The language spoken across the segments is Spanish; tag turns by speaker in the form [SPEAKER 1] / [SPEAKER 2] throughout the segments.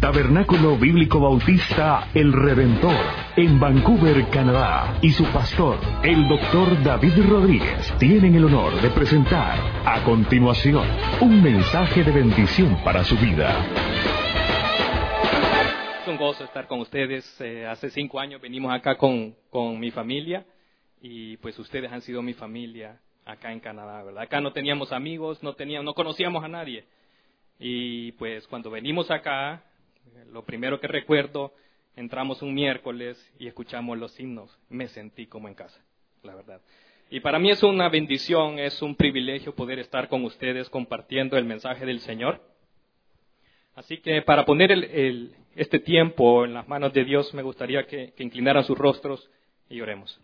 [SPEAKER 1] Tabernáculo Bíblico Bautista El Redentor, en Vancouver, Canadá, y su pastor, el Dr. David Rodríguez, tienen el honor de presentar, a continuación, un mensaje de bendición para su vida.
[SPEAKER 2] Es un gozo estar con ustedes. Hace 5 años venimos acá con mi familia, y pues ustedes han sido mi familia acá en Canadá, ¿verdad? Acá no teníamos amigos, no conocíamos a nadie. Y pues cuando venimos acá, lo primero que recuerdo, entramos un miércoles y escuchamos los himnos. Me sentí como en casa, la verdad. Y para mí es una bendición, es un privilegio poder estar con ustedes compartiendo el mensaje del Señor. Así que para poner este tiempo en las manos de Dios, me gustaría que inclinaran sus rostros y oremos.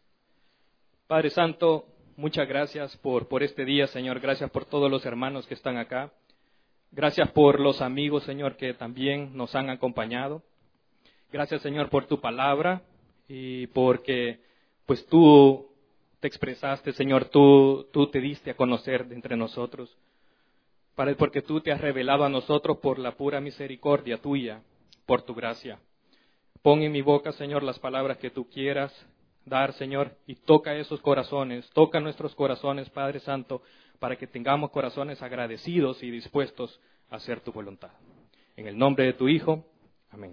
[SPEAKER 2] Padre Santo, muchas gracias por este día, Señor. Gracias por todos los hermanos que están acá. Gracias por los amigos, Señor, que también nos han acompañado. Gracias, Señor, por tu palabra y porque pues tú te expresaste, Señor, tú te diste a conocer de entre nosotros. Padre, porque tú te has revelado a nosotros por la pura misericordia tuya, por tu gracia. Pon en mi boca, Señor, las palabras que tú quieras dar, Señor, y toca esos corazones, toca nuestros corazones, Padre Santo, para que tengamos corazones agradecidos y dispuestos a hacer tu voluntad. En el nombre de tu Hijo, amén.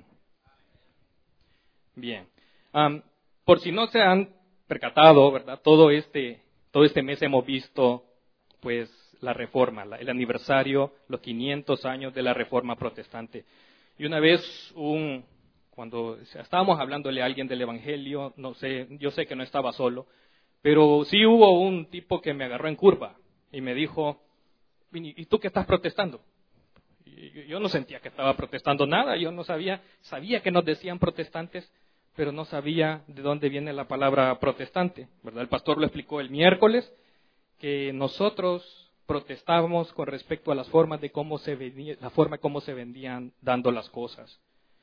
[SPEAKER 2] Bien. Por si no se han percatado, ¿verdad? Todo este mes hemos visto, pues, la Reforma, el aniversario, los 500 años de la Reforma Protestante. Y una vez, cuando estábamos hablándole a alguien del Evangelio, no sé, yo sé que no estaba solo, pero sí hubo un tipo que me agarró en curva y me dijo, ¿y tú qué estás protestando? Y yo no sentía que estaba protestando nada, yo no sabía que nos decían protestantes, pero no sabía de dónde viene la palabra protestante, ¿verdad? El pastor lo explicó el miércoles, que nosotros protestábamos con respecto a la forma como se vendían dando las cosas.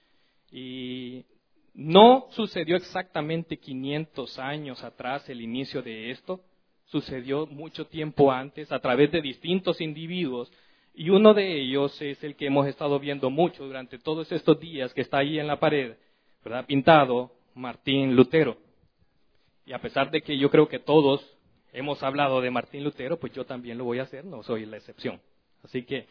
[SPEAKER 2] Y no sucedió exactamente 500 años atrás el inicio de esto, sucedió mucho tiempo antes a través de distintos individuos, y uno de ellos es el que hemos estado viendo mucho durante todos estos días, que está ahí en la pared, ¿verdad? Pintado, Martín Lutero. Y a pesar de que yo creo que todos hemos hablado de Martín Lutero, pues yo también lo voy a hacer, no soy la excepción. Así que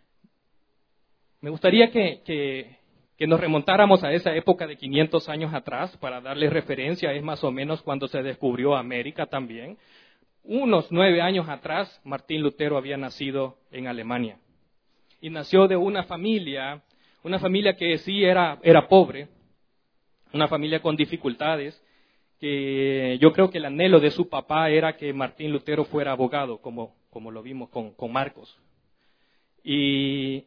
[SPEAKER 2] me gustaría que nos remontáramos a esa época de 500 años atrás para darle referencia. Es más o menos cuando se descubrió América también. Unos 9 años atrás, Martín Lutero había nacido en Alemania. Y nació de una familia que sí era pobre, una familia con dificultades, que yo creo que el anhelo de su papá era que Martín Lutero fuera abogado, como lo vimos con Marcos. Y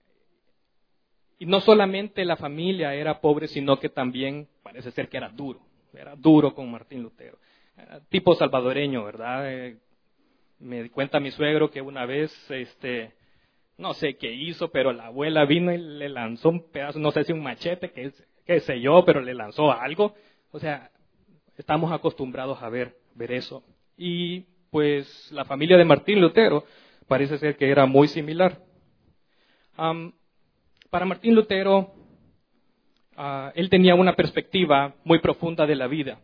[SPEAKER 2] no solamente la familia era pobre, sino que también parece ser que era duro con Martín Lutero. Tipo salvadoreño, ¿verdad? Me cuenta mi suegro que una vez, no sé qué hizo, pero la abuela vino y le lanzó un pedazo, no sé si un machete, qué sé yo, pero le lanzó algo. O sea, estamos acostumbrados a ver eso. Y pues la familia de Martín Lutero parece ser que era muy similar. Para Martín Lutero, él tenía una perspectiva muy profunda de la vida.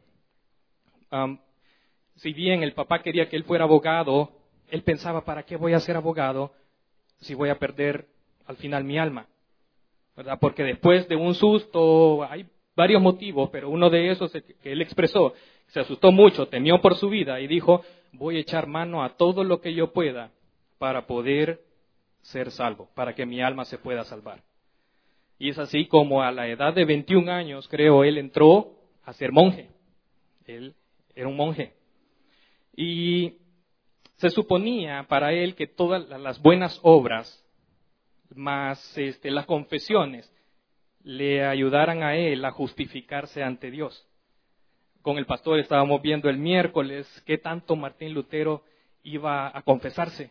[SPEAKER 2] Si bien el papá quería que él fuera abogado, él pensaba, ¿para qué voy a ser abogado si voy a perder al final mi alma? ¿Verdad? Porque después de un susto, hay varios motivos, pero uno de esos que él expresó, se asustó mucho, temió por su vida y dijo, voy a echar mano a todo lo que yo pueda para poder ser salvo, para que mi alma se pueda salvar. Y es así como a la edad de 21 años, creo, él entró a ser monje. Él era un monje. Y se suponía para él que todas las buenas obras, más las confesiones, le ayudaran a él a justificarse ante Dios. Con el pastor estábamos viendo el miércoles qué tanto Martín Lutero iba a confesarse.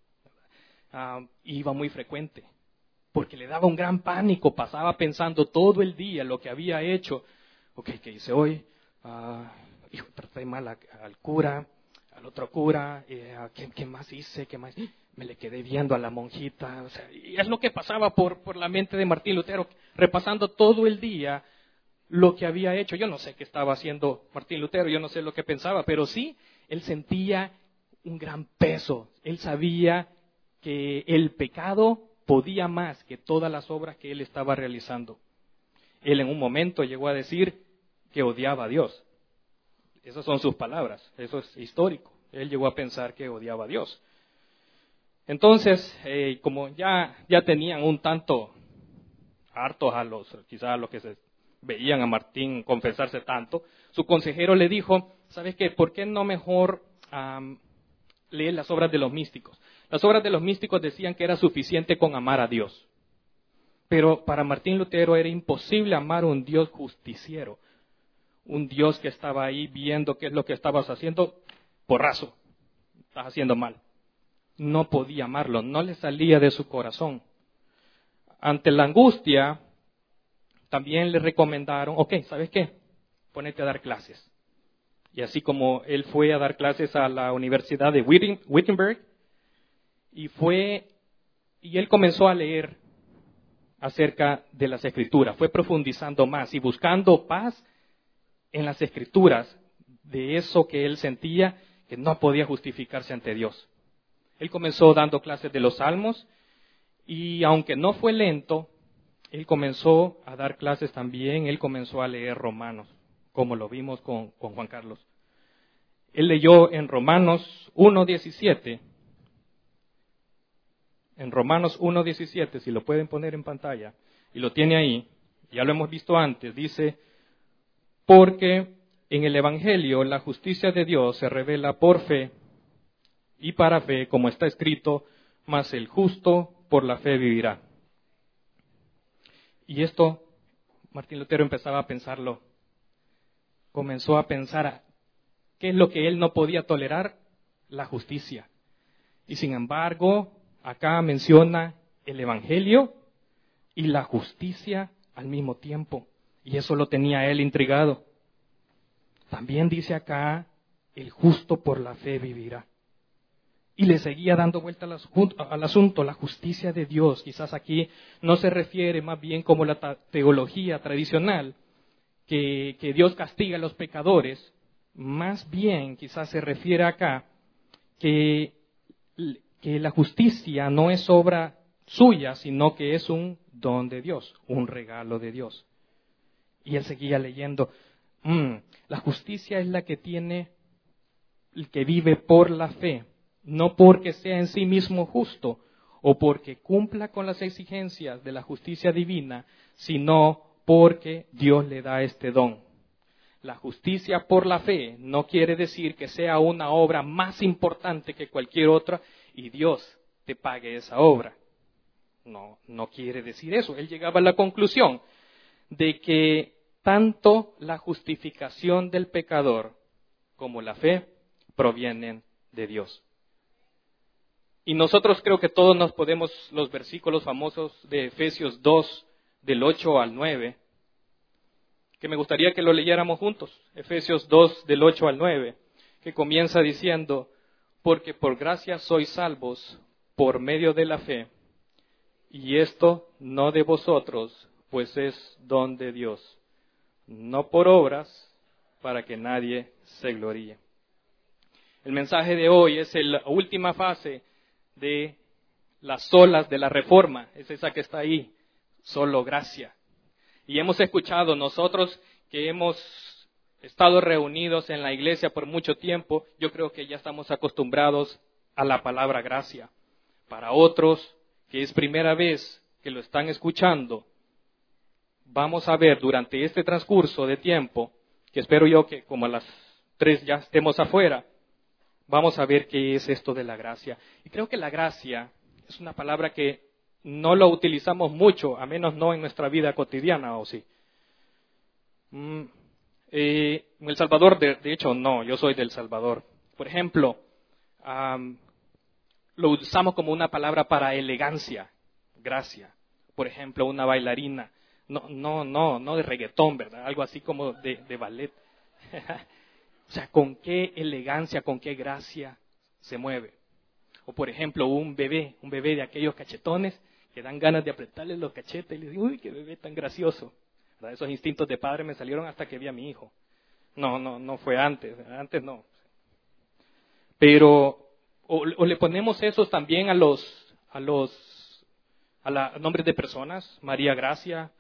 [SPEAKER 2] Iba muy frecuente, porque le daba un gran pánico, pasaba pensando todo el día lo que había hecho. Ok, ¿qué hice hoy? Traté mal al cura, al otro cura, ¿qué más hice? ¿Qué más? Me le quedé viendo a la monjita. O sea, y es lo que pasaba por la mente de Martín Lutero, repasando todo el día lo que había hecho. Yo no sé qué estaba haciendo Martín Lutero, yo no sé lo que pensaba, pero sí, él sentía un gran peso. Él sabía que el pecado podía más que todas las obras que él estaba realizando. Él en un momento llegó a decir que odiaba a Dios. Esas son sus palabras, eso es histórico. Él llegó a pensar que odiaba a Dios. Entonces, como ya tenían un tanto hartos quizás a los que se veían a Martín confesarse tanto, su consejero le dijo, ¿sabes qué? ¿Por qué no mejor leer las obras de los místicos? Las obras de los místicos decían que era suficiente con amar a Dios. Pero para Martín Lutero era imposible amar a un Dios justiciero, un Dios que estaba ahí viendo qué es lo que estabas haciendo, porrazo, estás haciendo mal. No podía amarlo, no le salía de su corazón. Ante la angustia, también le recomendaron, ok, ¿sabes qué? Ponete a dar clases. Y así como él fue a dar clases a la Universidad de Wittenberg, y él comenzó a leer acerca de las Escrituras, fue profundizando más y buscando paz en las Escrituras de eso que él sentía que no podía justificarse ante Dios. Él comenzó dando clases de los Salmos y aunque no fue lento, él comenzó a dar clases también, él comenzó a leer Romanos, como lo vimos con Juan Carlos. Él leyó en Romanos 1:17, si lo pueden poner en pantalla, y lo tiene ahí, ya lo hemos visto antes, dice, porque en el Evangelio la justicia de Dios se revela por fe y para fe, como está escrito, mas el justo por la fe vivirá. Y esto, Martín Lutero empezaba a pensarlo, comenzó a pensar qué es lo que él no podía tolerar, la justicia. Y sin embargo, acá menciona el Evangelio y la justicia al mismo tiempo. Y eso lo tenía él intrigado. También dice acá, el justo por la fe vivirá. Y le seguía dando vuelta al asunto, la justicia de Dios. Quizás aquí no se refiere más bien como la teología tradicional, que Dios castiga a los pecadores. Más bien quizás se refiere acá que la justicia no es obra suya, sino que es un don de Dios, un regalo de Dios. Y él seguía leyendo, la justicia es la que tiene el que vive por la fe, no porque sea en sí mismo justo o porque cumpla con las exigencias de la justicia divina, sino porque Dios le da este don. La justicia por la fe no quiere decir que sea una obra más importante que cualquier otra y Dios te pague esa obra. No quiere decir eso. Él llegaba a la conclusión de que tanto la justificación del pecador como la fe provienen de Dios. Y nosotros creo que todos nos podemos, los versículos famosos de Efesios 2, del 8 al 9, que me gustaría que lo leyéramos juntos. Efesios 2, del 8 al 9, que comienza diciendo, porque por gracia sois salvos por medio de la fe, y esto no de vosotros, pues es don de Dios, no por obras, para que nadie se gloríe. El mensaje de hoy es la última fase de las solas de la Reforma, es esa que está ahí, solo gracia. Y hemos escuchado nosotros que hemos estado reunidos en la iglesia por mucho tiempo, yo creo que ya estamos acostumbrados a la palabra gracia. Para otros, que es primera vez que lo están escuchando, vamos a ver durante este transcurso de tiempo, que espero yo que como a las 3 ya estemos afuera, vamos a ver qué es esto de la gracia. Y creo que la gracia es una palabra que no lo utilizamos mucho, a menos no en nuestra vida cotidiana, ¿o sí? En El Salvador, de hecho, no, yo soy del Salvador. Por ejemplo, lo usamos como una palabra para elegancia, gracia. Por ejemplo, una bailarina, no de reggaetón, ¿verdad? Algo así como de ballet. O sea, con qué elegancia, con qué gracia se mueve. O por ejemplo, un bebé de aquellos cachetones que dan ganas de apretarle los cachetes y le digo, uy, qué bebé tan gracioso. ¿Verdad? Esos instintos de padre me salieron hasta que vi a mi hijo. No fue antes no. Pero, o le ponemos esos también a los nombres de personas, María Gracia,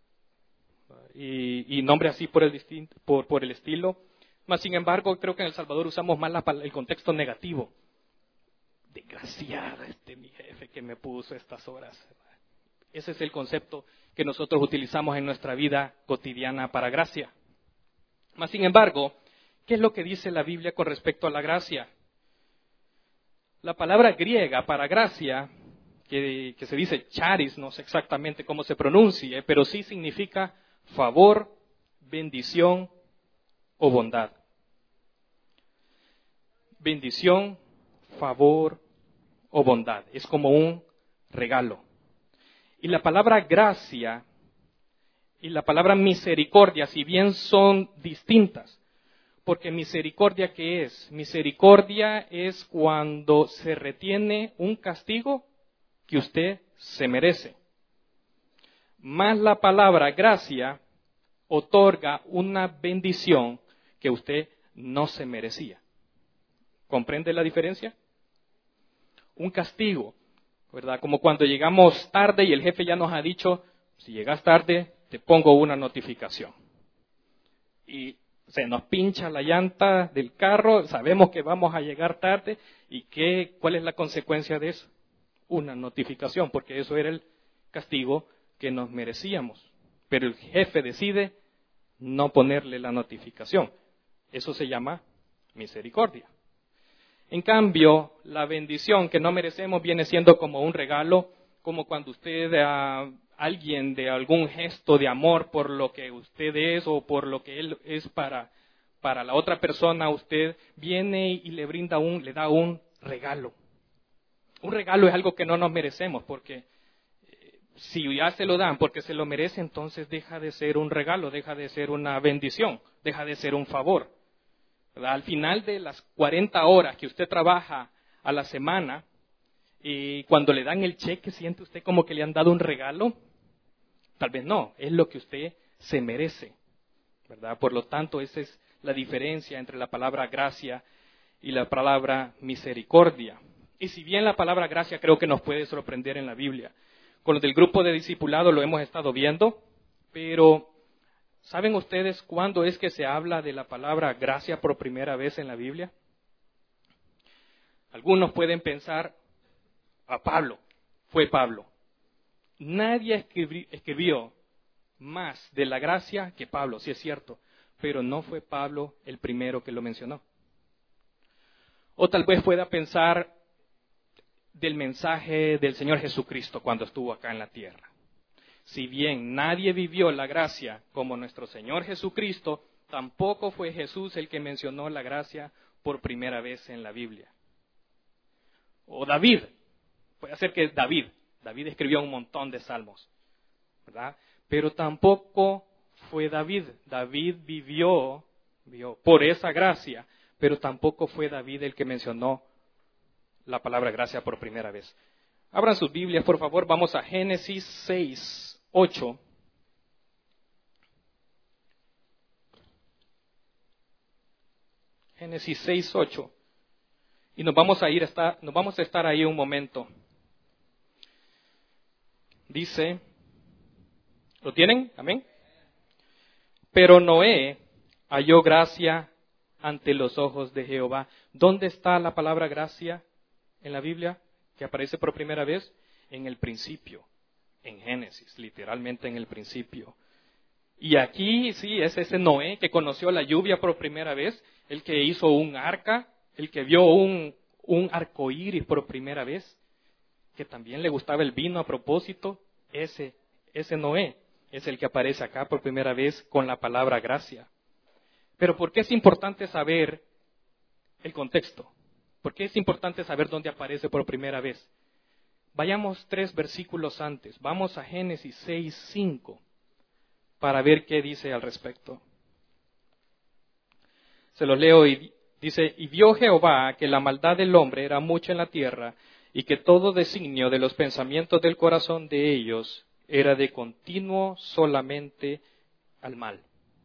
[SPEAKER 2] y nombres así por el estilo. Mas, sin embargo, creo que en El Salvador usamos más el contexto negativo. Desgraciada mi jefe que me puso estas horas. Ese es el concepto que nosotros utilizamos en nuestra vida cotidiana para gracia. Mas, sin embargo, ¿qué es lo que dice la Biblia con respecto a la gracia? La palabra griega para gracia, que se dice charis, no sé exactamente cómo se pronuncie, pero sí significa favor, bendición o bondad. Bendición, favor o bondad. Es como un regalo. Y la palabra gracia y la palabra misericordia, si bien son distintas, porque misericordia, ¿qué es? Misericordia es cuando se retiene un castigo que usted se merece. Más la palabra gracia otorga una bendición que usted no se merecía. ¿Comprende la diferencia? Un castigo, ¿verdad? Como cuando llegamos tarde y el jefe ya nos ha dicho, si llegas tarde, te pongo una notificación. Y se nos pincha la llanta del carro, sabemos que vamos a llegar tarde, ¿y cuál es la consecuencia de eso? Una notificación, porque eso era el castigo que nos merecíamos. Pero el jefe decide no ponerle la notificación. Eso se llama misericordia. En cambio, la bendición que no merecemos viene siendo como un regalo, como cuando usted a alguien de algún gesto de amor por lo que usted es o por lo que él es para la otra persona, usted viene y le da un regalo. Un regalo es algo que no nos merecemos, porque si ya se lo dan porque se lo merece, entonces deja de ser un regalo, deja de ser una bendición, deja de ser un favor. ¿Verdad? Al final de las 40 horas que usted trabaja a la semana, y cuando le dan el cheque, ¿siente usted como que le han dado un regalo? Tal vez no, es lo que usted se merece, ¿verdad? Por lo tanto, esa es la diferencia entre la palabra gracia y la palabra misericordia. Y si bien la palabra gracia creo que nos puede sorprender en la Biblia, con los del grupo de discipulado lo hemos estado viendo, pero ¿saben ustedes cuándo es que se habla de la palabra gracia por primera vez en la Biblia? Algunos pueden pensar, fue Pablo. Nadie escribió más de la gracia que Pablo, sí es cierto, pero no fue Pablo el primero que lo mencionó. O tal vez pueda pensar del mensaje del Señor Jesucristo cuando estuvo acá en la tierra. Si bien nadie vivió la gracia como nuestro Señor Jesucristo, tampoco fue Jesús el que mencionó la gracia por primera vez en la Biblia. O David, puede ser que David escribió un montón de salmos, ¿verdad? Pero tampoco fue David. David vivió por esa gracia, pero tampoco fue David el que mencionó la palabra gracia por primera vez. Abran sus Biblias, por favor, vamos a Génesis 6:8. Génesis 6:8. Y nos vamos a estar ahí un momento. Dice, ¿lo tienen? Amén. Pero Noé halló gracia ante los ojos de Jehová. ¿Dónde está la palabra gracia en la Biblia que aparece por primera vez? En el principio, en Génesis, literalmente en el principio. Y aquí sí, es ese Noé que conoció la lluvia por primera vez, el que hizo un arca, el que vio un arcoíris por primera vez, que también le gustaba el vino a propósito. Ese Noé es el que aparece acá por primera vez con la palabra gracia. Pero ¿por qué es importante saber el contexto? ¿Por qué es importante saber dónde aparece por primera vez? Vayamos 3 versículos antes. Vamos a Génesis 6:5 para ver qué dice al respecto. Se los leo y Dice, y vio Jehová que la maldad del hombre era mucha en la tierra, y que todo designio de los pensamientos del corazón de ellos era de continuo solamente al mal.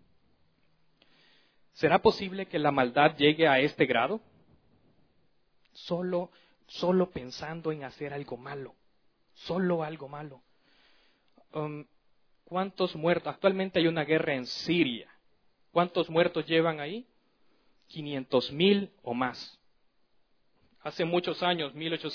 [SPEAKER 2] ¿Será posible que la maldad llegue a este grado? Solo pensando en hacer algo malo. Solo algo malo. ¿Cuántos muertos? Actualmente hay una guerra en Siria. ¿Cuántos muertos llevan ahí? 500,000 o más. Hace muchos años,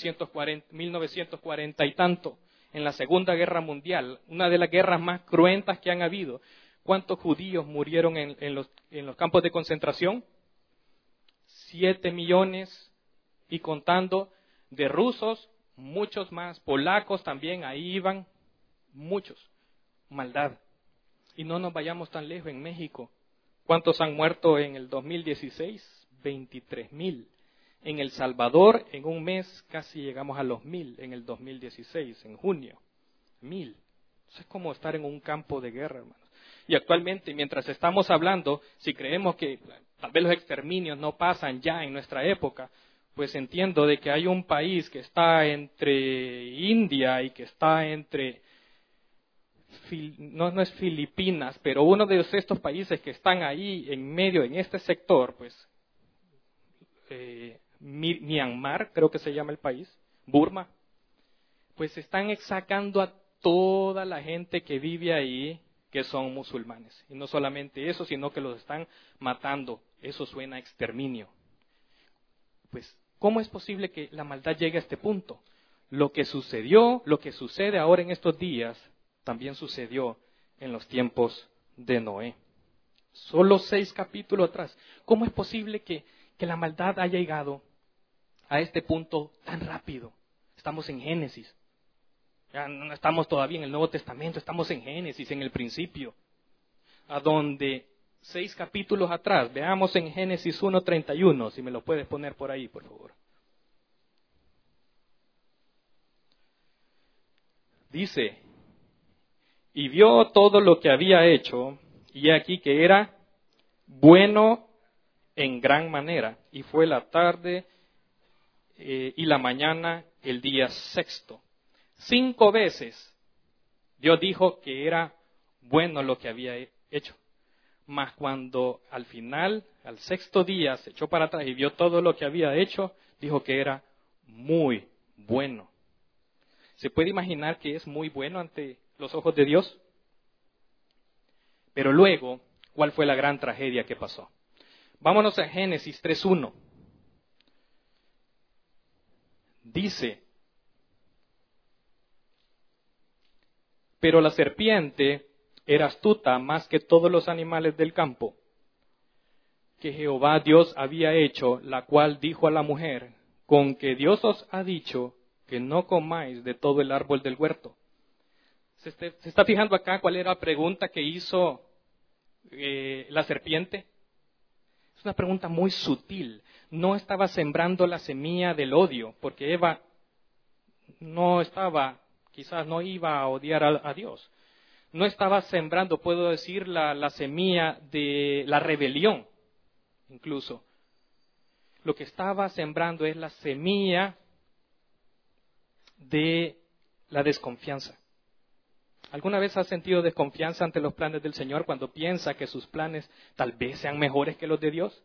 [SPEAKER 2] 1940 y tanto, en la Segunda Guerra Mundial, una de las guerras más cruentas que han habido, ¿cuántos judíos murieron en los campos de concentración? 7 millones y contando. De rusos, muchos más. Polacos también, ahí iban muchos. Maldad. Y no nos vayamos tan lejos en México. ¿Cuántos han muerto en el 2016? 23,000. En El Salvador, en un mes, casi llegamos a los 1,000 en el 2016, en junio. 1,000. Eso es como estar en un campo de guerra, hermanos. Y actualmente, mientras estamos hablando, si creemos que tal vez los exterminios no pasan ya en nuestra época, pues entiendo de que hay un país que está entre India y que está entre, no es Filipinas, pero uno de estos países que están ahí en medio, en este sector, pues, Myanmar, creo que se llama el país, Burma, pues están sacando a toda la gente que vive ahí que son musulmanes. Y no solamente eso, sino que los están matando. Eso suena a exterminio. Pues, ¿cómo es posible que la maldad llegue a este punto? Lo que sucedió, lo que sucede ahora en estos días, también sucedió en los tiempos de Noé. Solo 6 capítulos atrás. ¿Cómo es posible que la maldad haya llegado a este punto tan rápido? Estamos en Génesis. Ya no estamos todavía en el Nuevo Testamento, estamos en Génesis, en el principio. A donde 6 capítulos atrás, veamos en Génesis 1:31, si me lo puedes poner por ahí, por favor. Dice, y vio todo lo que había hecho, y aquí que era bueno en gran manera, y fue la tarde y la mañana el día sexto. 5 veces Dios dijo que era bueno lo que había hecho. Mas cuando al final, al 6º día, se echó para atrás y vio todo lo que había hecho, dijo que era muy bueno. ¿Se puede imaginar que es muy bueno ante los ojos de Dios? Pero luego, ¿cuál fue la gran tragedia que pasó? Vámonos a Génesis 3:1. Dice, pero la serpiente era astuta más que todos los animales del campo que Jehová Dios había hecho, la cual dijo a la mujer, con que Dios os ha dicho que no comáis de todo el árbol del huerto. ¿Se está fijando acá cuál era la pregunta que hizo la serpiente? Es una pregunta muy sutil. No estaba sembrando la semilla del odio, porque Eva quizás no iba a odiar a Dios. No estaba sembrando, puedo decir, la semilla de la rebelión, incluso. Lo que estaba sembrando es la semilla de la desconfianza. ¿Alguna vez has sentido desconfianza ante los planes del Señor cuando piensa que sus planes tal vez sean mejores que los de Dios?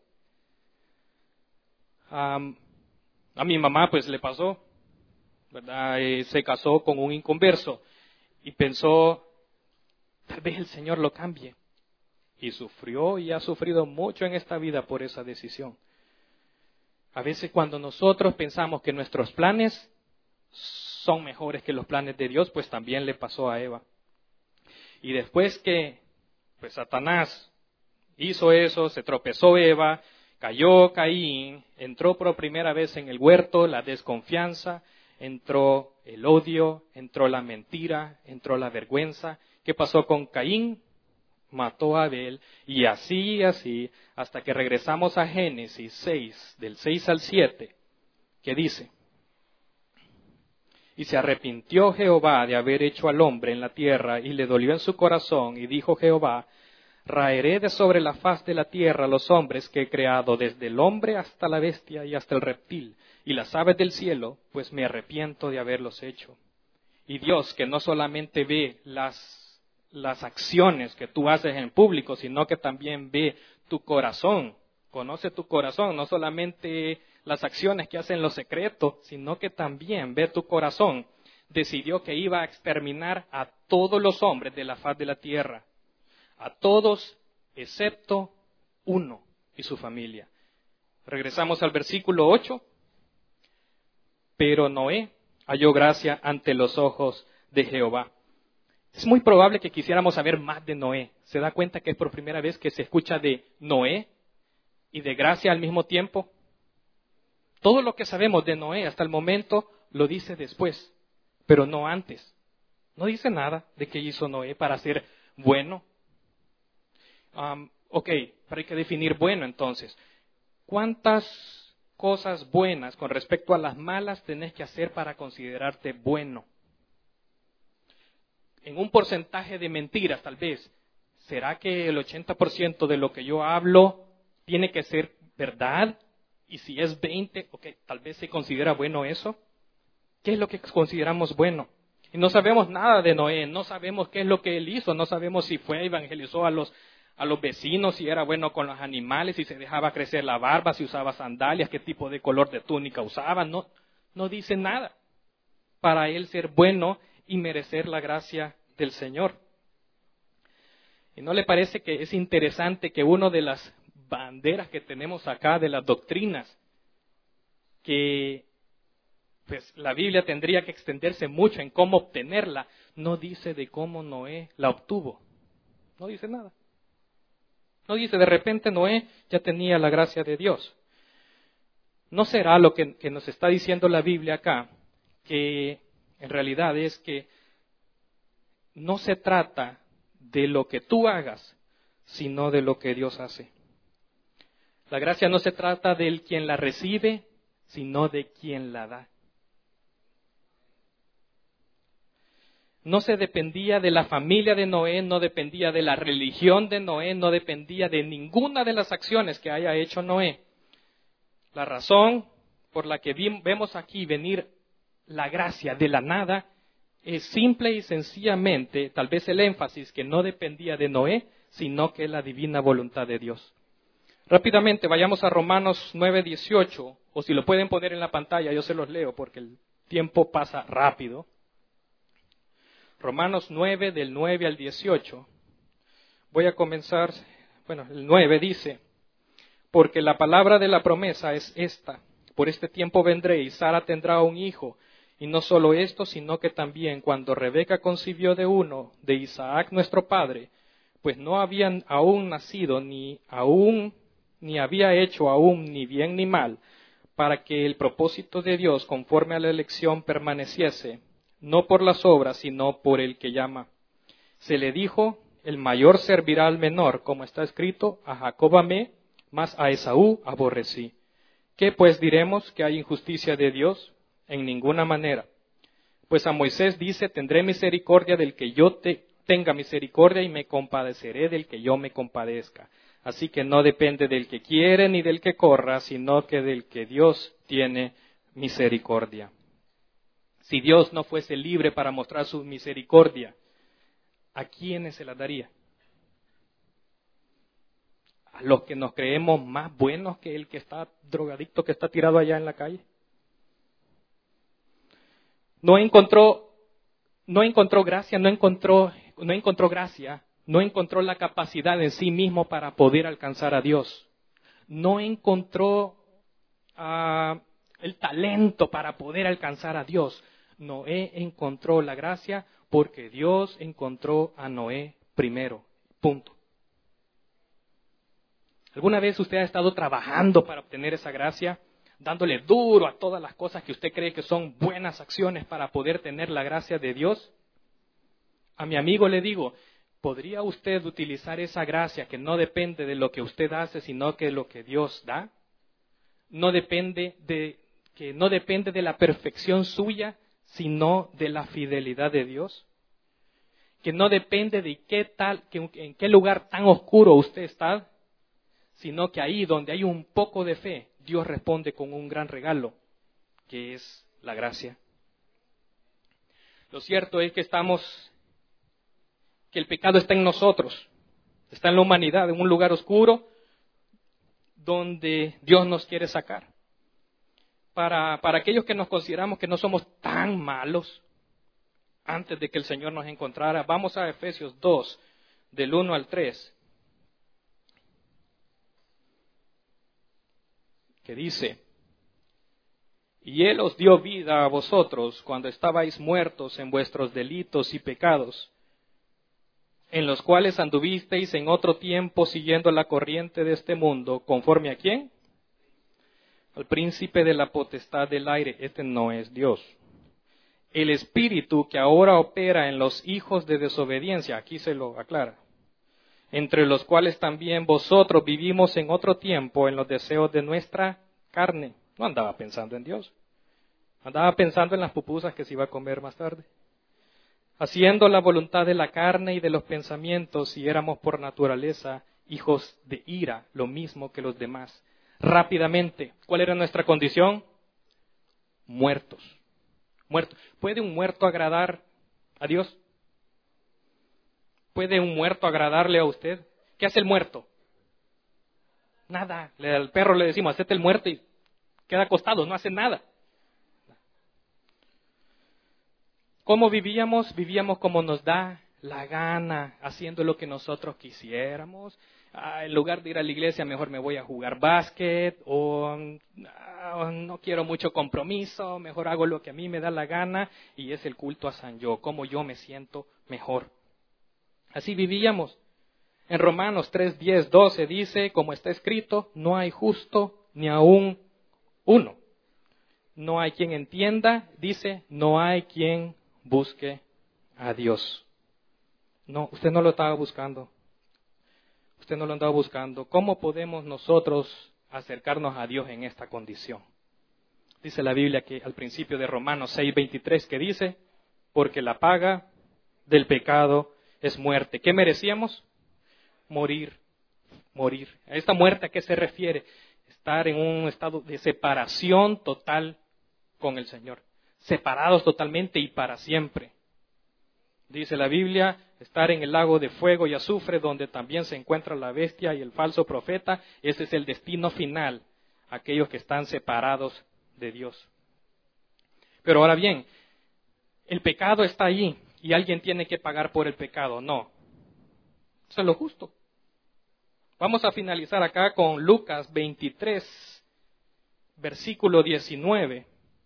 [SPEAKER 2] A mi mamá pues le pasó, ¿verdad? Se casó con un inconverso y pensó, tal vez el Señor lo cambie. Y sufrió y ha sufrido mucho en esta vida por esa decisión. A veces cuando nosotros pensamos que nuestros planes son mejores que los planes de Dios, pues también le pasó a Eva. Y después que pues Satanás hizo eso, se tropezó Eva, cayó Caín, entró por primera vez en el huerto la desconfianza, entró el odio, entró la mentira, entró la vergüenza. ¿Qué pasó con Caín? Mató a Abel, y así, hasta que regresamos a Génesis 6, del 6 al 7, que dice, y se arrepintió Jehová de haber hecho al hombre en la tierra, y le dolió en su corazón, y dijo Jehová, raeré de sobre la faz de la tierra a los hombres que he creado, desde el hombre hasta la bestia y hasta el reptil, y las aves del cielo, pues me arrepiento de haberlos hecho. Y Dios, que no solamente ve las acciones que tú haces en público, sino que también ve tu corazón, conoce tu corazón, no solamente las acciones que hacen en lo secreto, sino que también ve tu corazón, decidió que iba a exterminar a todos los hombres de la faz de la tierra, a todos excepto uno y su familia. Regresamos al versículo 8. Pero Noé halló gracia ante los ojos de Jehová. Es muy probable que quisiéramos saber más de Noé. ¿Se da cuenta que es por primera vez que se escucha de Noé y de gracia al mismo tiempo? Todo lo que sabemos de Noé hasta el momento lo dice después, pero no antes. No dice nada de qué hizo Noé para ser bueno. Pero hay que definir bueno entonces. ¿Cuántas cosas buenas con respecto a las malas tenés que hacer para considerarte bueno? En un porcentaje de mentiras, tal vez. ¿Será que el 80% de lo que yo hablo tiene que ser verdad? Y si es 20, tal vez se considera bueno eso. ¿Qué es lo que consideramos bueno? Y no sabemos nada de Noé, no sabemos qué es lo que él hizo, no sabemos si evangelizó a los vecinos, si era bueno con los animales, si se dejaba crecer la barba, si usaba sandalias, qué tipo de color de túnica usaba. No dice nada para él ser bueno y merecer la gracia del Señor. ¿Y no le parece que es interesante que una de las banderas que tenemos acá de las doctrinas, que pues la Biblia tendría que extenderse mucho en cómo obtenerla, no dice de cómo Noé la obtuvo? No dice nada. No dice, de repente Noé ya tenía la gracia de Dios. ¿No será lo que nos está diciendo la Biblia acá? Que en realidad es que no se trata de lo que tú hagas, sino de lo que Dios hace. La gracia no se trata del quien la recibe, sino de quien la da. No se dependía de la familia de Noé, no dependía de la religión de Noé, no dependía de ninguna de las acciones que haya hecho Noé. La razón por la que vemos aquí venir la gracia de la nada es simple y sencillamente, tal vez el énfasis, que no dependía de Noé, sino que es la divina voluntad de Dios. Rápidamente vayamos a Romanos 9:18, o si lo pueden poner en la pantalla, yo se los leo porque el tiempo pasa rápido. Romanos 9, del 9 al 18. Voy a comenzar, el 9 dice: porque la palabra de la promesa es esta: por este tiempo vendré y Sara tendrá un hijo. Y no solo esto, sino que también cuando Rebeca concibió de uno, de Isaac nuestro padre, pues no habían aún nacido, ni había hecho aún ni bien ni mal, para que el propósito de Dios conforme a la elección permaneciese, no por las obras, sino por el que llama. Se le dijo: el mayor servirá al menor, como está escrito: a Jacob amé, mas a Esaú aborrecí. ¿Qué pues diremos? ¿Que hay injusticia de Dios? En ninguna manera. Pues a Moisés dice: tendré misericordia del que yo tenga misericordia y me compadeceré del que yo me compadezca. Así que no depende del que quiere ni del que corra, sino que del que Dios tiene misericordia. Si Dios no fuese libre para mostrar su misericordia, ¿a quiénes se la daría? ¿A los que nos creemos más buenos que el que está drogadicto, que está tirado allá en la calle? No encontró gracia, no encontró la capacidad en sí mismo para poder alcanzar a Dios. No encontró el talento para poder alcanzar a Dios. Noé encontró la gracia porque Dios encontró a Noé primero. Punto. ¿Alguna vez usted ha estado trabajando para obtener esa gracia? Dándole duro a todas las cosas que usted cree que son buenas acciones para poder tener la gracia de Dios. A mi amigo le digo: ¿podría usted utilizar esa gracia que no depende de lo que usted hace, sino que de lo que Dios da? No depende de la perfección suya, sino de la fidelidad de Dios. que no depende de en qué lugar tan oscuro usted está, sino que ahí donde hay un poco de fe, Dios responde con un gran regalo, que es la gracia. Lo cierto es que el pecado está en nosotros, está en la humanidad, en un lugar oscuro donde Dios nos quiere sacar. Para aquellos que nos consideramos que no somos tan malos, antes de que el Señor nos encontrara, vamos a Efesios 2, del 1 al 3, que dice: y Él os dio vida a vosotros cuando estabais muertos en vuestros delitos y pecados, en los cuales anduvisteis en otro tiempo siguiendo la corriente de este mundo, ¿conforme a quién? Al príncipe de la potestad del aire. Este no es Dios. El espíritu que ahora opera en los hijos de desobediencia, aquí se lo aclara, entre los cuales también vosotros vivimos en otro tiempo en los deseos de nuestra carne. No andaba pensando en Dios, andaba pensando en las pupusas que se iba a comer más tarde, haciendo la voluntad de la carne y de los pensamientos, y éramos por naturaleza hijos de ira, lo mismo que los demás. Rápidamente, ¿cuál era nuestra condición? Muertos. ¿Puede un muerto agradar a Dios? ¿Puede un muerto agradarle a usted? ¿Qué hace el muerto? Nada. Al perro le decimos, hacete el muerto y queda acostado, no hace nada. ¿Cómo vivíamos? Vivíamos como nos da la gana, haciendo lo que nosotros quisiéramos. En lugar de ir a la iglesia, mejor me voy a jugar básquet, o no quiero mucho compromiso, mejor hago lo que a mí me da la gana, y es el culto a San Yo, como yo me siento mejor. Así vivíamos. En Romanos 3, 10, 12 dice, como está escrito, no hay justo ni aún uno. No hay quien entienda, dice, no hay quien busque a Dios. No, usted no lo estaba buscando. Usted no lo andaba buscando. ¿Cómo podemos nosotros acercarnos a Dios en esta condición? Dice la Biblia que al principio de Romanos 6:23 que dice, porque la paga del pecado es muerte. ¿Qué merecíamos? Morir. ¿A esta muerte a qué se refiere? Estar en un estado de separación total con el Señor. Separados totalmente y para siempre. Dice la Biblia, estar en el lago de fuego y azufre, donde también se encuentra la bestia y el falso profeta. Ese es el destino final, aquellos que están separados de Dios. Pero ahora bien, el pecado está ahí y alguien tiene que pagar por el pecado. No, eso es lo justo. Vamos a finalizar acá con Lucas 23, versículo 19.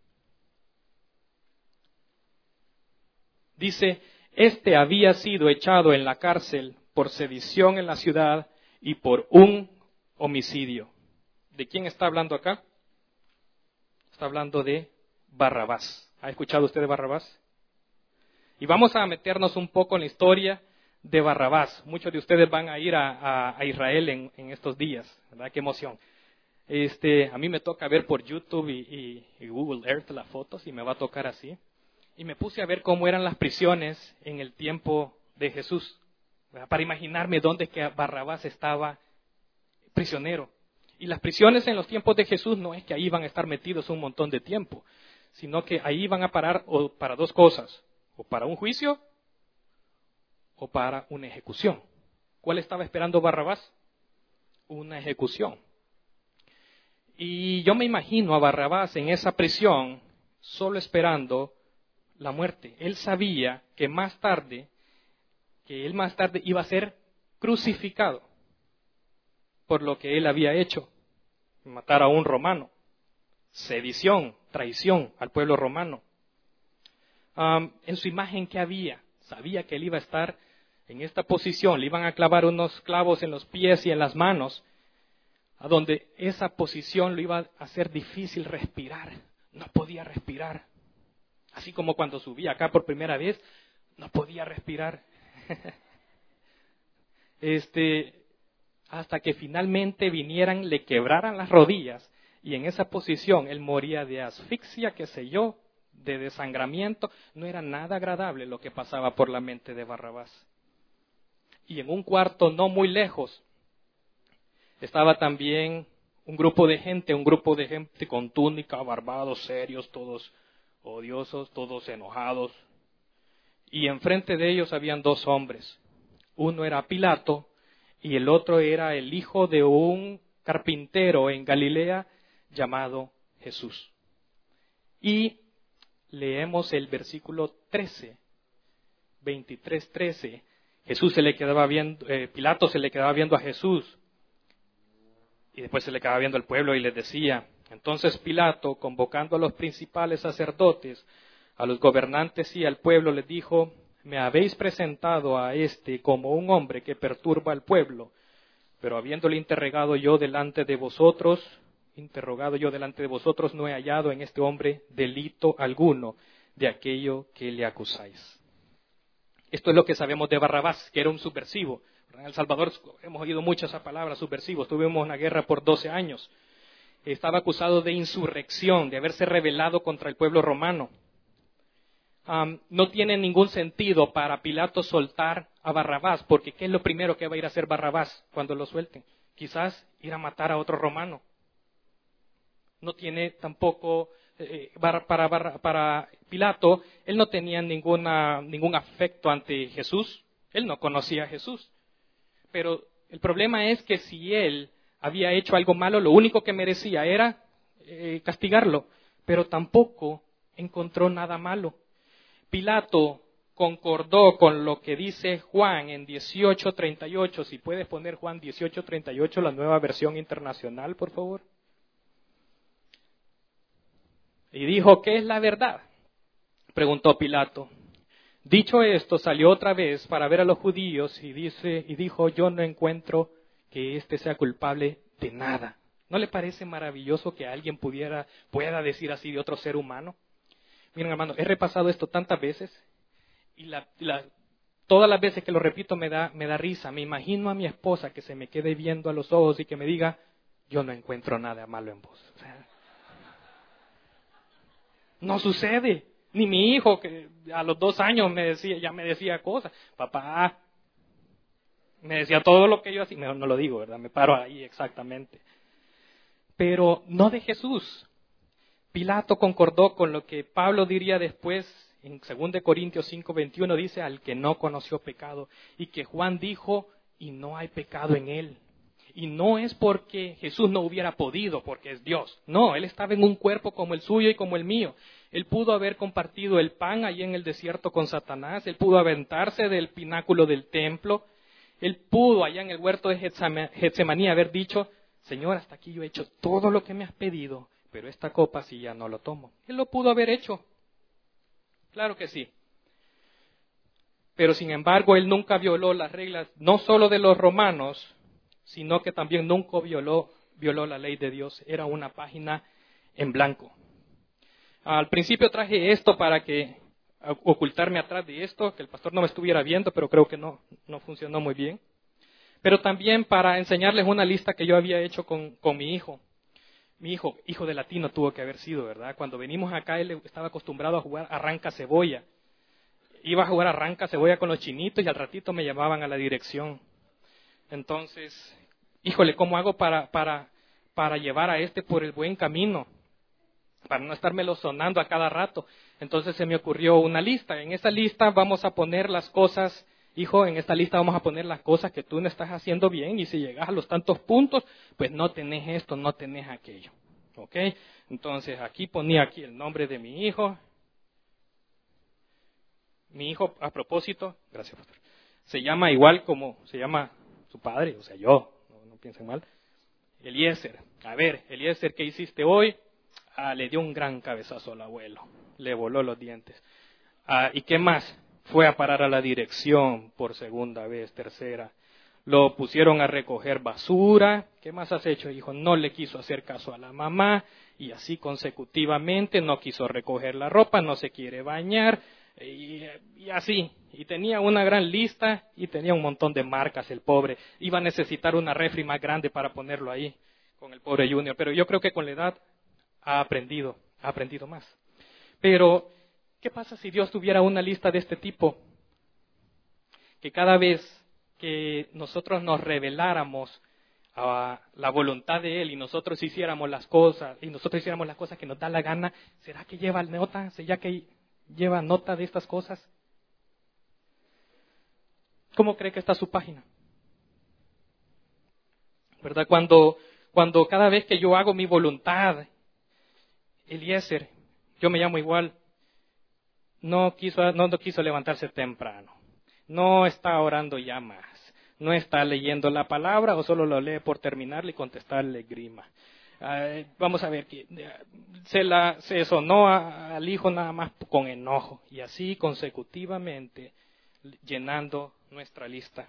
[SPEAKER 2] Dice, este había sido echado en la cárcel por sedición en la ciudad y por un homicidio. ¿De quién está hablando acá? Está hablando de Barrabás. ¿Ha escuchado usted de Barrabás? Y vamos a meternos un poco en la historia de Barrabás. Muchos de ustedes van a ir a Israel en estos días, ¿verdad? Qué emoción. A mí me toca ver por YouTube y Google Earth las fotos y me va a tocar así. Y me puse a ver cómo eran las prisiones en el tiempo de Jesús, ¿verdad? Para imaginarme dónde que Barrabás estaba prisionero. Y las prisiones en los tiempos de Jesús no es que ahí van a estar metidos un montón de tiempo, sino que ahí van a parar para dos cosas, o para un juicio o para una ejecución. ¿Cuál estaba esperando Barrabás? Una ejecución. Y yo me imagino a Barrabás en esa prisión solo esperando la muerte. Él sabía que él más tarde iba a ser crucificado por lo que él había hecho, matar a un romano, sedición, traición al pueblo romano. En su imagen, ¿qué había? Sabía que él iba a estar en esta posición, le iban a clavar unos clavos en los pies y en las manos, a donde esa posición lo iba a hacer difícil respirar, no podía respirar. Así como cuando subí acá por primera vez, no podía respirar. Hasta que finalmente vinieran, le quebraran las rodillas y en esa posición él moría de asfixia, qué sé yo, de desangramiento. No era nada agradable lo que pasaba por la mente de Barrabás. Y en un cuarto no muy lejos estaba también un grupo de gente con túnica, barbados, serios, todos odiosos, todos enojados. Y enfrente de ellos habían dos hombres. Uno era Pilato y el otro era el hijo de un carpintero en Galilea llamado Jesús. Y leemos el versículo 13, 23:13. Pilato se le quedaba viendo a Jesús y después se le quedaba viendo al pueblo y les decía: entonces Pilato, convocando a los principales sacerdotes, a los gobernantes y al pueblo, les dijo: me habéis presentado a este como un hombre que perturba al pueblo, pero habiéndole interrogado yo delante de vosotros, no he hallado en este hombre delito alguno de aquello que le acusáis. Esto es lo que sabemos de Barrabás, que era un subversivo. En El Salvador hemos oído mucho esa palabra, subversivo. Tuvimos una guerra por 12 años. Estaba acusado de insurrección, de haberse rebelado contra el pueblo romano. No tiene ningún sentido para Pilato soltar a Barrabás, porque ¿qué es lo primero que va a ir a hacer Barrabás cuando lo suelten? Quizás ir a matar a otro romano. No tiene tampoco, para Pilato, él no tenía ningún afecto ante Jesús. Él no conocía a Jesús. Pero el problema es que si él había hecho algo malo, lo único que merecía era castigarlo. Pero tampoco encontró nada malo. Pilato concordó con lo que dice Juan en 18:38. Si puedes poner Juan 18:38, la nueva versión internacional, por favor. Y dijo: ¿qué es la verdad?, preguntó Pilato. Dicho esto, salió otra vez para ver a los judíos y dijo: yo no encuentro que éste sea culpable de nada. ¿No le parece maravilloso que alguien pueda decir así de otro ser humano? Miren, hermano, he repasado esto tantas veces y todas las veces que lo repito me da risa. Me imagino a mi esposa que se me quede viendo a los ojos y que me diga: yo no encuentro nada malo en vos. O sea, no sucede. Ni mi hijo, que a los 2 años ya me decía cosas. Papá, me decía todo lo que yo hacía. Mejor no lo digo, ¿verdad? Me paro ahí exactamente. Pero no de Jesús. Pilato concordó con lo que Pablo diría después en 2 Corintios 5:21, dice: al que no conoció pecado, y que Juan dijo: y no hay pecado en él. Y no es porque Jesús no hubiera podido, porque es Dios. No, él estaba en un cuerpo como el suyo y como el mío. Él pudo haber compartido el pan allí en el desierto con Satanás. Él pudo aventarse del pináculo del templo. Él pudo allá en el huerto de Getsemaní haber dicho: Señor, hasta aquí yo he hecho todo lo que me has pedido, pero esta copa sí ya no lo tomo. Él lo pudo haber hecho. Claro que sí. Pero sin embargo, él nunca violó las reglas, no solo de los romanos, sino que también nunca violó la ley de Dios. Era una página en blanco. Al principio traje esto para ocultarme atrás de esto, que el pastor no me estuviera viendo, pero creo que no funcionó muy bien. Pero también para enseñarles una lista que yo había hecho con mi hijo. Mi hijo de latino tuvo que haber sido, ¿verdad? Cuando venimos acá, él estaba acostumbrado a jugar arranca cebolla. Iba a jugar arranca cebolla con los chinitos y al ratito me llamaban a la dirección. Entonces, híjole, ¿cómo hago para llevar a este por el buen camino? Para no estármelo sonando a cada rato. Entonces se me ocurrió una lista. En esa lista vamos a poner las cosas, hijo, en esta lista vamos a poner las cosas que tú no estás haciendo bien, y si llegas a los tantos puntos, pues no tenés esto, no tenés aquello. ¿Ok? Entonces aquí ponía el nombre de mi hijo. Mi hijo, a propósito, gracias pastor, se llama igual como se llama su padre, o sea yo, no piensen mal, Eliezer. A ver, Eliezer, ¿qué hiciste hoy? Le dio un gran cabezazo al abuelo, le voló los dientes. ¿Y qué más? Fue a parar a la dirección por segunda vez, tercera. Lo pusieron a recoger basura. ¿Qué más has hecho, hijo? No le quiso hacer caso a la mamá, y así consecutivamente. No quiso recoger la ropa, no se quiere bañar, y así. Y tenía una gran lista y tenía un montón de marcas el pobre. Iba a necesitar una refri más grande para ponerlo ahí con el pobre Junior. Pero yo creo que con la edad ha aprendido más. Pero ¿Qué pasa si Dios tuviera una lista de este tipo? Que cada vez que nosotros nos rebeláramos a la voluntad de Él y nosotros hiciéramos las cosas que nos da la gana, ¿será que lleva nota? ¿Será que lleva nota de estas cosas? ¿Cómo cree que está su página? ¿Verdad? Cuando cada vez que yo hago mi voluntad, Eliezer, yo me llamo igual, no quiso levantarse temprano, no está orando ya más, no está leyendo la palabra o solo lo lee por terminarle y contestarle grima. Vamos a ver, se sonó al hijo nada más con enojo y así consecutivamente llenando nuestra lista.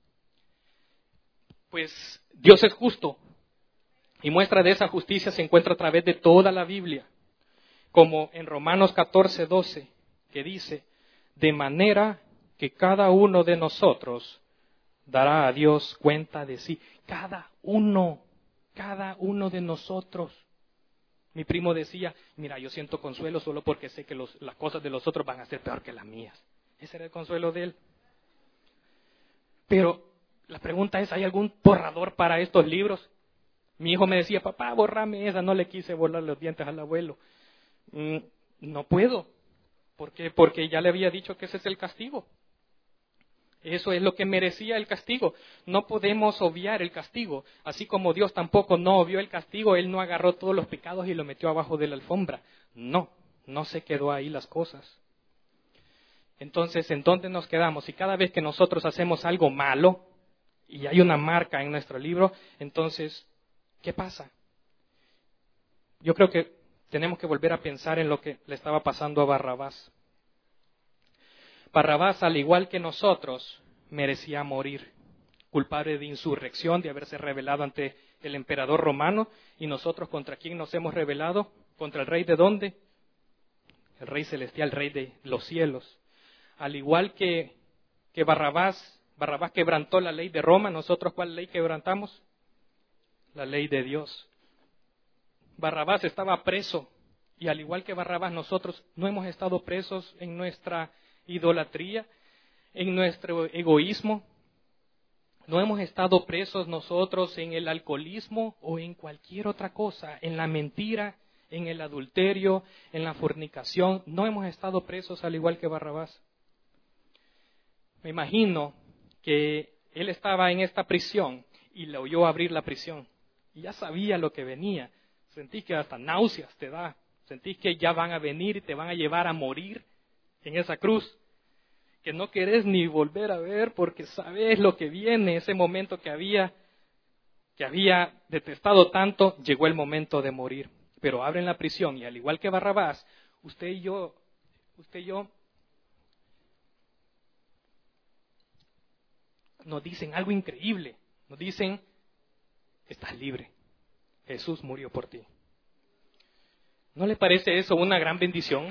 [SPEAKER 2] Pues Dios es justo y muestra de esa justicia se encuentra a través de toda la Biblia, como en Romanos 14:12, que dice, de manera que cada uno de nosotros dará a Dios cuenta de sí. Cada uno de nosotros. Mi primo decía, mira, yo siento consuelo solo porque sé que las cosas de los otros van a ser peor que las mías. Ese era el consuelo de él. Pero la pregunta es, ¿hay algún borrador para estos libros? Mi hijo me decía, papá, bórrame esa. No le quise borrar los dientes al abuelo. No puedo. ¿Por qué? Porque ya le había dicho que ese es el castigo. Eso es lo que merecía el castigo. No podemos obviar el castigo. Así como Dios tampoco no obvió el castigo, Él no agarró todos los pecados y lo metió abajo de la alfombra. No se quedó ahí las cosas. Entonces, ¿en dónde nos quedamos? Y cada vez que nosotros hacemos algo malo y hay una marca en nuestro libro, entonces, ¿qué pasa? Yo creo que tenemos que volver a pensar en lo que le estaba pasando a Barrabás. Barrabás, al igual que nosotros, merecía morir, culpable de insurrección, de haberse rebelado ante el emperador romano. ¿Y nosotros contra quién nos hemos rebelado? ¿Contra el rey de dónde? El rey celestial, el rey de los cielos. Al igual que Barrabás quebrantó la ley de Roma, ¿nosotros cuál ley quebrantamos? La ley de Dios. Barrabás estaba preso, y al igual que Barrabás, nosotros no hemos estado presos en nuestra idolatría, en nuestro egoísmo. No hemos estado presos nosotros en el alcoholismo o en cualquier otra cosa, en la mentira, en el adulterio, en la fornicación. No hemos estado presos al igual que Barrabás. Me imagino que él estaba en esta prisión y le oyó abrir la prisión. Y ya sabía lo que venía. Sentís que hasta náuseas te da. Sentís que ya van a venir y te van a llevar a morir en esa cruz, que no querés ni volver a ver porque sabes lo que viene, ese momento que había detestado tanto, llegó el momento de morir. Pero abren la prisión y al igual que Barrabás, usted y yo, nos dicen algo increíble, nos dicen, estás libre, Jesús murió por ti. ¿No le parece eso una gran bendición?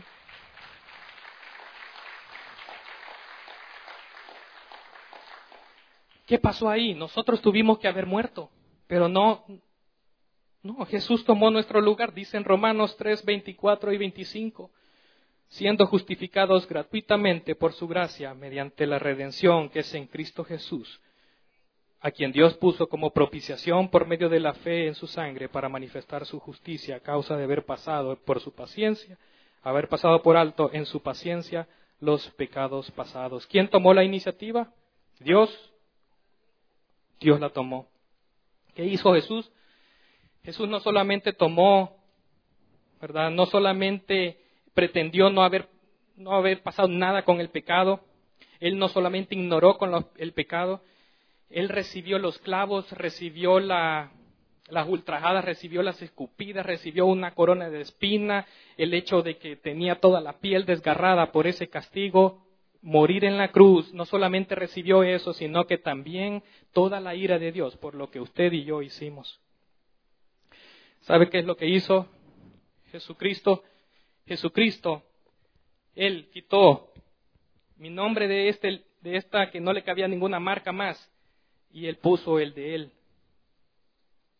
[SPEAKER 2] ¿Qué pasó ahí? Nosotros tuvimos que haber muerto, pero no, Jesús tomó nuestro lugar, dice en Romanos 3, 24 y 25, siendo justificados gratuitamente por su gracia mediante la redención que es en Cristo Jesús, a quien Dios puso como propiciación por medio de la fe en su sangre para manifestar su justicia a causa de haber pasado por su paciencia, haber pasado por alto en su paciencia los pecados pasados. ¿Quién tomó la iniciativa? Dios la tomó. ¿Qué hizo Jesús? Jesús no solamente tomó, ¿verdad? No solamente pretendió no haber pasado nada con el pecado. Él no solamente ignoró con el pecado. Él recibió los clavos, recibió las ultrajadas, recibió las escupidas, recibió una corona de espina, el hecho de que tenía toda la piel desgarrada por ese castigo. Morir en la cruz, no solamente recibió eso, sino que también toda la ira de Dios por lo que usted y yo hicimos. ¿Sabe qué es lo que hizo Jesucristo? Jesucristo, Él quitó mi nombre de esta que no le cabía ninguna marca más, y Él puso el de Él.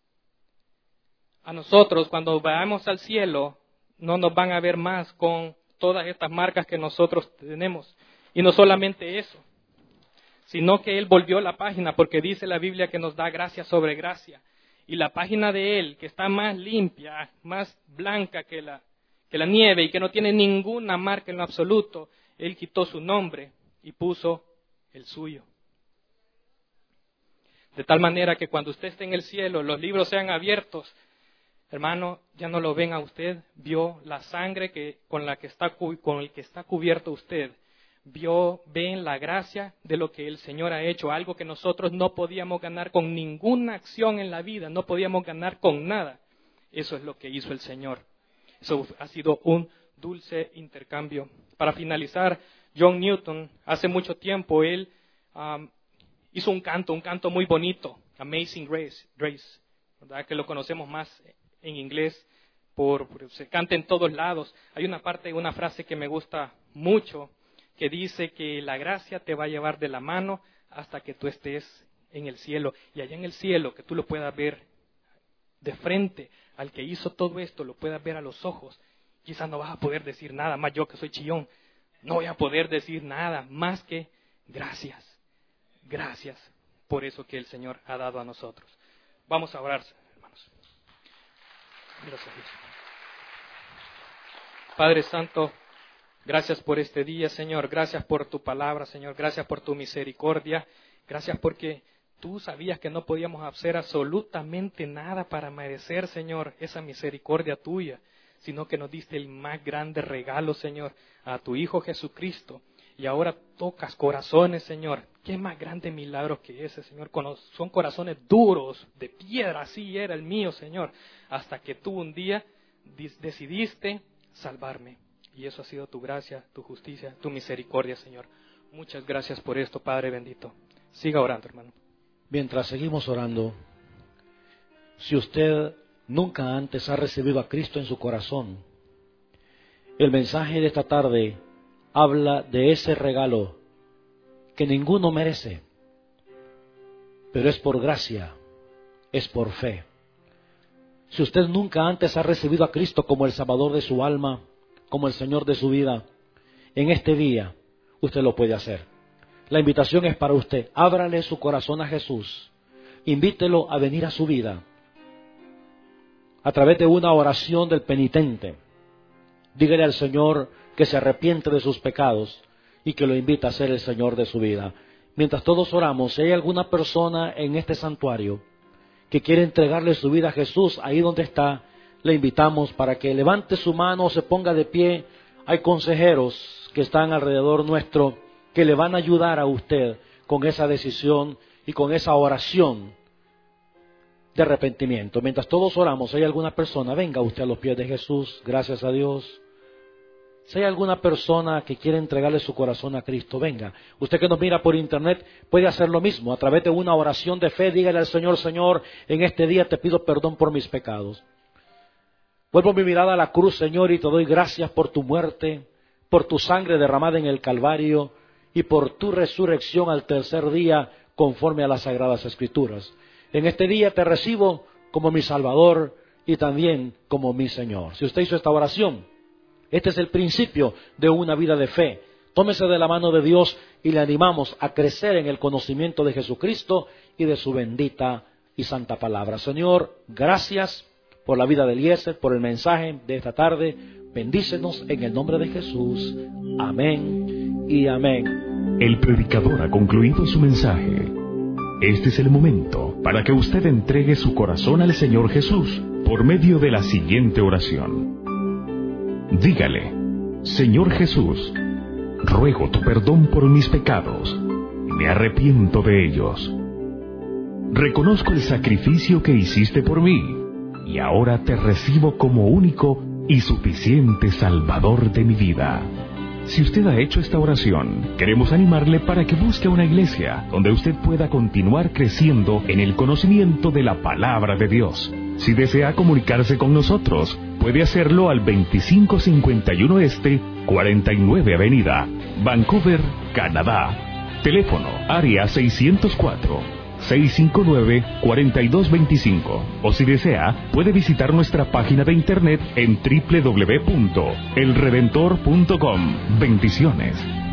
[SPEAKER 2] A nosotros, cuando vayamos al cielo, no nos van a ver más con todas estas marcas que nosotros tenemos. Y no solamente eso, sino que Él volvió la página, porque dice la Biblia que nos da gracia sobre gracia. Y la página de Él, que está más limpia, más blanca que la nieve y que no tiene ninguna marca en lo absoluto, Él quitó su nombre y puso el suyo. De tal manera que cuando usted esté en el cielo, los libros sean abiertos, hermano, ya no lo ven a usted, vio la sangre con el que está cubierto usted, ven la gracia de lo que el Señor ha hecho, algo que nosotros no podíamos ganar con ninguna acción en la vida, no podíamos ganar con nada. Eso es lo que hizo el Señor. Eso ha sido un dulce intercambio. Para finalizar, John Newton, hace mucho tiempo, él hizo un canto muy bonito, Amazing Grace, ¿verdad? Que lo conocemos más en inglés, se canta en todos lados. Hay una frase que me gusta mucho, que dice que la gracia te va a llevar de la mano hasta que tú estés en el cielo. Y allá en el cielo, que tú lo puedas ver de frente al que hizo todo esto, lo puedas ver a los ojos. Quizás no vas a poder decir nada, más yo que soy chillón, no voy a poder decir nada más que gracias. Gracias por eso que el Señor ha dado a nosotros. Vamos a orar, hermanos. Gracias, Dios. Padre Santo, gracias por este día, Señor. Gracias por tu palabra, Señor. Gracias por tu misericordia. Gracias porque tú sabías que no podíamos hacer absolutamente nada para merecer, Señor, esa misericordia tuya, sino que nos diste el más grande regalo, Señor, a tu Hijo Jesucristo. Y ahora tocas corazones, Señor. ¿Qué más grande milagro que ese, Señor? Son corazones duros, de piedra, así era el mío, Señor. Hasta que tú un día decidiste salvarme. Y eso ha sido tu gracia, tu justicia, tu misericordia, Señor. Muchas gracias por esto, Padre bendito. Siga orando, hermano.
[SPEAKER 3] Mientras seguimos orando, si usted nunca antes ha recibido a Cristo en su corazón, el mensaje de esta tarde habla de ese regalo que ninguno merece, pero es por gracia, es por fe. Si usted nunca antes ha recibido a Cristo como el Salvador de su alma, como el Señor de su vida, en este día usted lo puede hacer. La invitación es para usted. Ábrale su corazón a Jesús. Invítelo a venir a su vida a través de una oración del penitente. Dígale al Señor que se arrepiente de sus pecados y que lo invita a ser el Señor de su vida. Mientras todos oramos, si hay alguna persona en este santuario que quiere entregarle su vida a Jesús, ahí donde está, le invitamos para que levante su mano o se ponga de pie. Hay consejeros que están alrededor nuestro que le van a ayudar a usted con esa decisión y con esa oración de arrepentimiento. Mientras todos oramos, si hay alguna persona, venga usted a los pies de Jesús, gracias a Dios. Si hay alguna persona que quiere entregarle su corazón a Cristo, venga. Usted que nos mira por internet puede hacer lo mismo. A través de una oración de fe, dígale al Señor: Señor, en este día te pido perdón por mis pecados. Vuelvo mi mirada a la cruz, Señor, y te doy gracias por tu muerte, por tu sangre derramada en el Calvario y por tu resurrección al tercer día conforme a las Sagradas Escrituras. En este día te recibo como mi Salvador y también como mi Señor. Si usted hizo esta oración, este es el principio de una vida de fe. Tómese de la mano de Dios y le animamos a crecer en el conocimiento de Jesucristo y de su bendita y santa palabra. Señor, gracias por la vida de Eliezer, por el mensaje de esta tarde. Bendícenos en el nombre de Jesús. Amén y amén.
[SPEAKER 1] El predicador ha concluido su mensaje. Este es el momento para que usted entregue su corazón al Señor Jesús por medio de la siguiente oración. Dígale: Señor Jesús, ruego tu perdón por mis pecados, me arrepiento de ellos. Reconozco el sacrificio que hiciste por mí, y ahora te recibo como único y suficiente Salvador de mi vida. Si usted ha hecho esta oración, queremos animarle para que busque una iglesia donde usted pueda continuar creciendo en el conocimiento de la palabra de Dios. Si desea comunicarse con nosotros, puede hacerlo al 2551 Este, 49 Avenida, Vancouver, Canadá. Teléfono área 604 659-4225. O si desea, puede visitar nuestra página de internet en www.elredentor.com. Bendiciones.